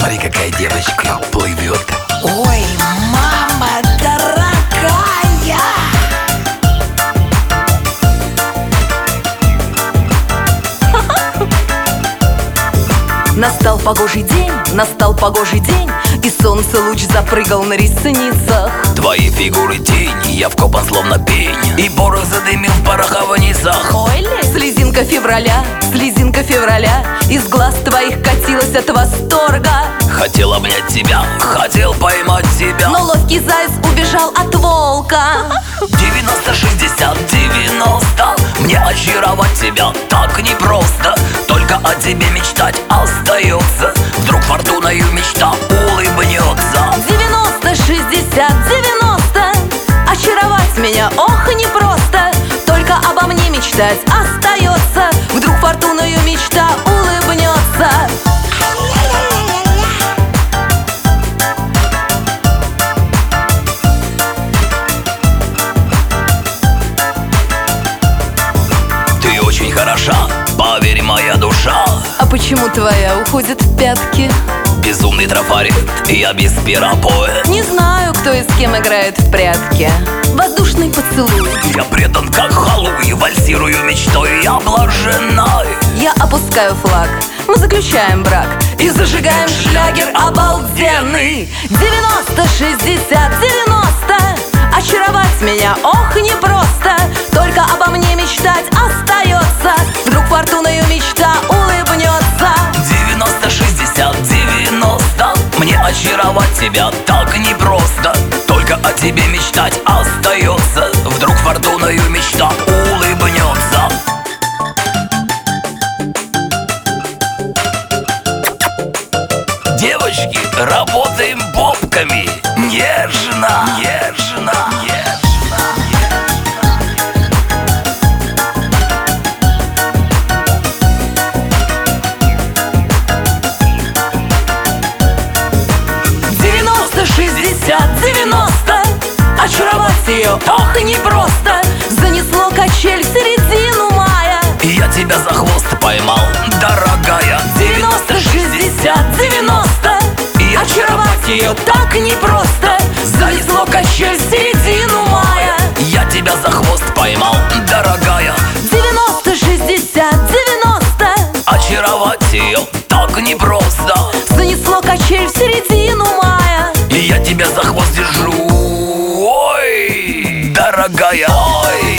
Смотри, какая девочка плывет. Ой, мама дорогая! Настал погожий день, и солнце луч запрыгал на ресницах. Твои фигуры тени, я вкопан словно пень, и порох задымил в пороховницах. Ой ли, слезинка февраля, из глаз твоих катилась от восторга. Хотел обнять тебя, хотел поймать тебя, Но ловкий заяц убежал от волка. 90, 60, 90. Мне очаровать тебя так непросто. Только о тебе мечтать остается. Вдруг фортуною мечта улыбнется. 90, 60, 90. Очаровать меня, ох, непросто. Только обо мне мечтать остается. Вдруг фортуною мечта улыбнется. Ты очень хороша, поверь, моя душа. А почему твоя уходит в пятки? Безумный трафарет, я без пера поэт. Не знаю, кто и с кем играет в прятки. Воздушный поцелуй. Я предан как Халуй, вальсирую мечтой, я блаженна. Я опускаю флаг, мы заключаем брак и зажигаем шлягер обалденный. 90, 60, 90. Очаровать меня, ох, непросто. Только обо мне мечтать остается. Вдруг фортуною мечта улыбнется. 90, 60, 90. Мне очаровать тебя так непросто. Только о тебе мечтать остается. Вдруг фортуною мечта улыбнется. Девочки, работаем бобками. Нежно, нежно, нежно. 90, 60, 90. Очаровать ее, ох, непросто. Занесло качель в середину мая. И я тебя за хвост поймал, дорогая. 90, 60, 90. И Очаровать ее так непросто. Занесло качель в середину мая. я тебя за хвост поймал, дорогая. 90, 60, 90. Очаровать ее так непросто. Занесло качель в середину мая. И я тебя за хвост держу. Ой, дорогая, ой.